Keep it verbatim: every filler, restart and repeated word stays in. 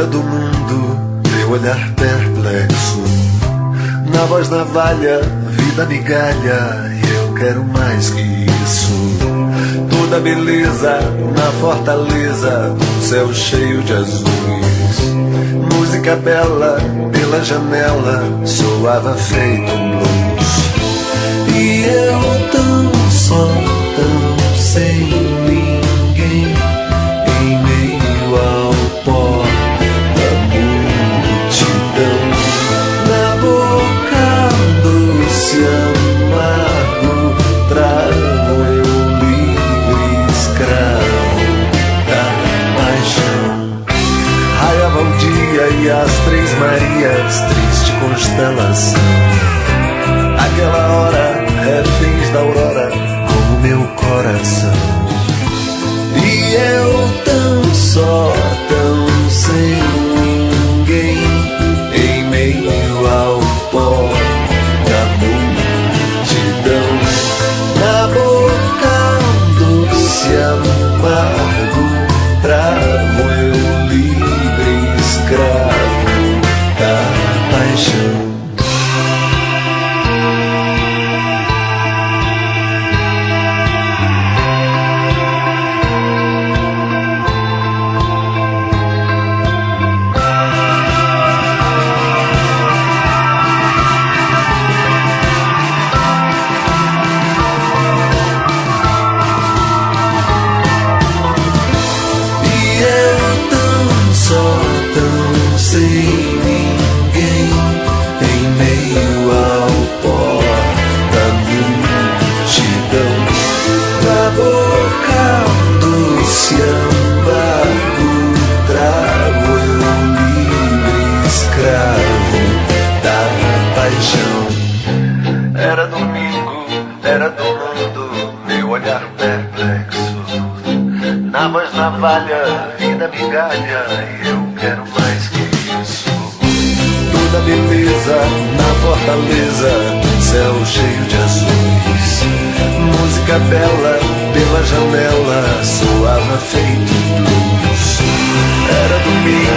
Era do mundo, meu olhar perplexo. Na voz navalha, vida migalha, e eu quero mais que isso. Toda beleza na fortaleza, um céu cheio de azuis. Música bela pela janela, soava feito um blues. E eu tão só, tão sem ninguém, em meio ao pó da multidão. Na boca doce amargo, trago eu livre escravo da paixão. Raiava o dia e as três Marias, triste constelação. Aquela hora, reféns da aurora, como meu coração. E eu tão só, tão sem ninguém, em meio ao pó da multidão. Na boca doce amargo, trago eu livre escravo da paixão. Era domingo, era do mundo, meu olhar perplexo. Na voz navalha, vida migalha, e eu quero mais que isso. Toda beleza na fortaleza, céu cheio de azuis. Música bela pela janela, soava feito blues. Era domingo,